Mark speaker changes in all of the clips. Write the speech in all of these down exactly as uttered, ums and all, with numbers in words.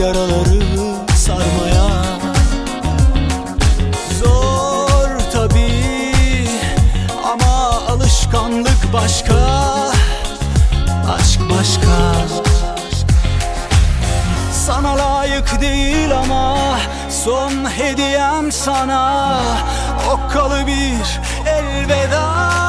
Speaker 1: yaraları sarmaya. Zor tabii ama alışkanlık başka, aşk başka. Sana layık değil ama son hediyem sana okkalı bir elveda.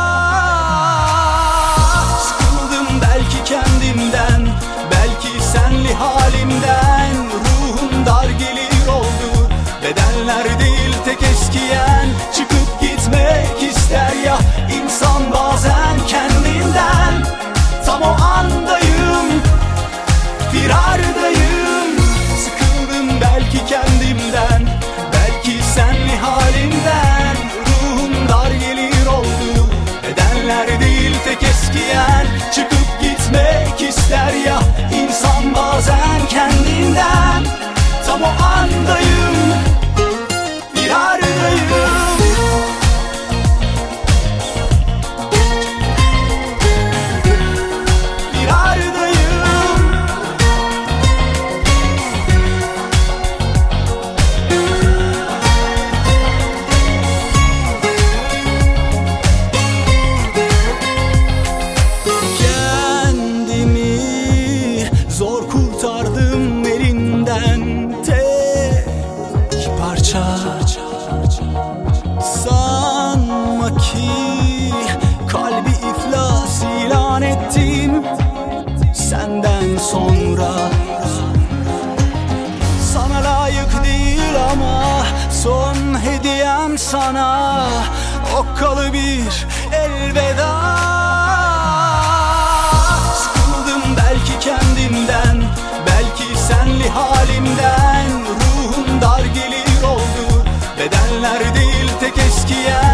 Speaker 1: Sıkıldım belki kendimden, belki senli halimden. Ruhum dar gelir oldu, bedenler değil tek eskiyen. Çıkıp gitmek ister ya insan bazen kendinden. Tam o andayım, firardayım. Sıkıldım belki kendimden, belki senli halimden. Ruhum dar gelir oldu, bedenler değil tek eskiyen. Çıkıp gitmek ister ya insan bazen kendinden. Tam o andayım, firardayım. Zor kurtardım elinden tek parça. Sanma ki kalbi iflas ilan ettim senden sonra. Sana layık değil ama son hediyem sana okkalı bir elveda. Belki kendimden, belki senli halimden. Ruhum dar gelir oldu, bedenler değil tek eskiyen.